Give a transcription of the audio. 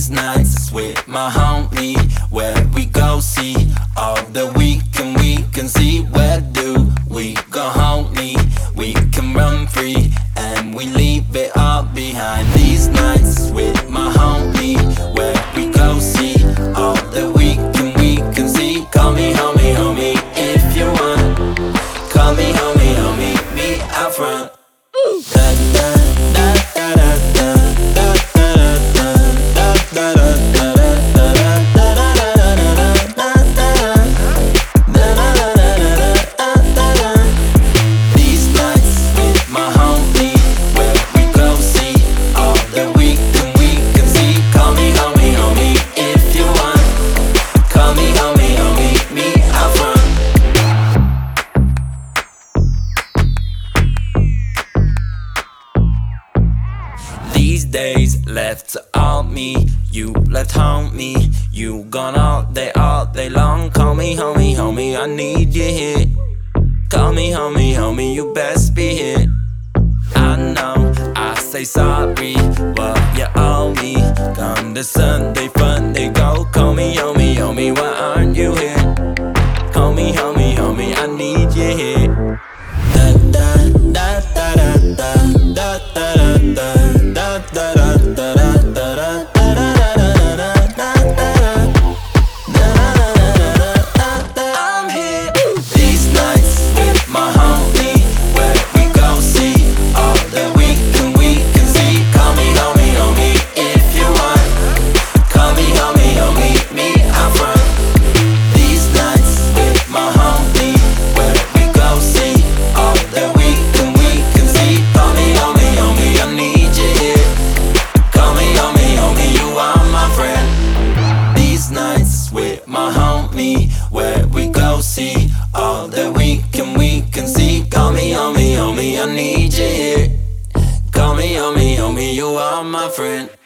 These nights with my homie, where we go see all that we can see. Where do we go, homie? We can run free and we leave it all behind. These nights with my homie, where we go see all that we can see. Call me homie, homie, if you want. Call me homie, homie, meet out front. Da da da da da da da da da da da. These days left to all me, you left homie. You gone all day long. Call me homie, homie, I need you here. Call me homie, homie, you best be here. I know I say sorry, but you owe me. Come to Sunday fun, they go. Call me homie, homie, why aren't you here? Call me homie, homie, I need you here. Da da da da da da da da da da da da da. I'm here. These nights with my homie, where we go see all that we can see. Call me homie, homie, if you want. Call me homie, homie, meet out front. These nights with my homie, where we go see all that we can see. Call me homie, homie, I need you here. Call me homie, homie, you are my friend. These nights with my homie, where we go see all that we can see. Call me homie, homie, I need you here. Call me homie, homie, you are my friend.